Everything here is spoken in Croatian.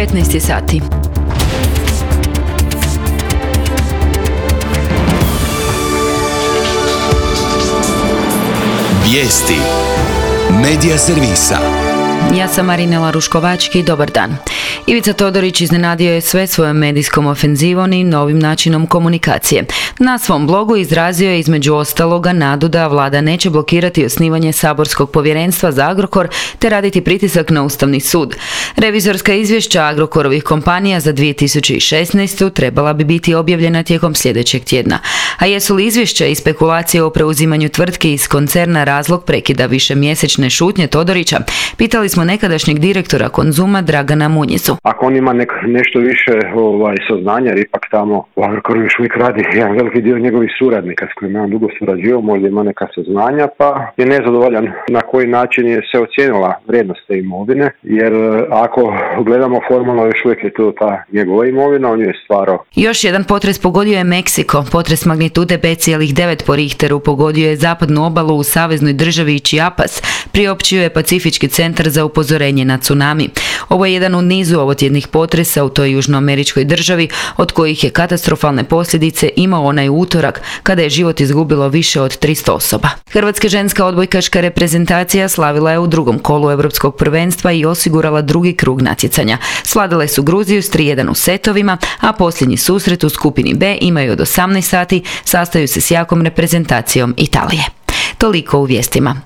19 sati. Vijesti Medija servisa. Ja sam Marinela Ruškovački, dobar dan. Ivica Todorić iznenadio je sve svojom medijskom ofenzivom i novim načinom komunikacije. Na svom blogu izrazio je između ostaloga nadu da vlada neće blokirati osnivanje saborskog povjerenstva za Agrokor te raditi pritisak na Ustavni sud. Revizorska izvješća Agrokorovih kompanija za 2016. trebala bi biti objavljena tijekom sljedećeg tjedna. A jesu li izvješća i spekulacije o preuzimanju tvrtki iz koncerna razlog prekida višemjesečne šutnje Todorića? Pitali smo nekadašnjeg direktora Konzuma Dragana Munjicu. Ako on ima nešto više saznanja, jer ipak tamo u Agrokoru još uvijek radi jedan veliki dio njegovih suradnika s kojima on dugo surađivao, možda ima neka saznanja, pa je nezadovoljan na koji način je se ocijenila vrijednost te imovine, jer ako gledamo formalno još uvijek je to ta njegova imovina, on ju je stvarao. Još jedan potres pogodio je Meksiko. Potres magnitude 5,9 po Richteru pogodio je zapadnu obalu u saveznoj državi Chiapas, priopćio je Pacifički centar za upozorenje na tsunami. Ovo je jedan u nizu ovotjednih potresa u toj južnoameričkoj državi, od kojih je katastrofalne posljedice imao onaj utorak kada je život izgubilo više od 300 osoba. Hrvatska ženska odbojkaška reprezentacija slavila je u drugom kolu Europskog prvenstva i osigurala drugi krug natjecanja. Svladale su Gruziju s 3:1 u setovima, a posljednji susret u skupini B imaju od 18 sati, sastaju se s jakom reprezentacijom Italije. Toliko u vijestima.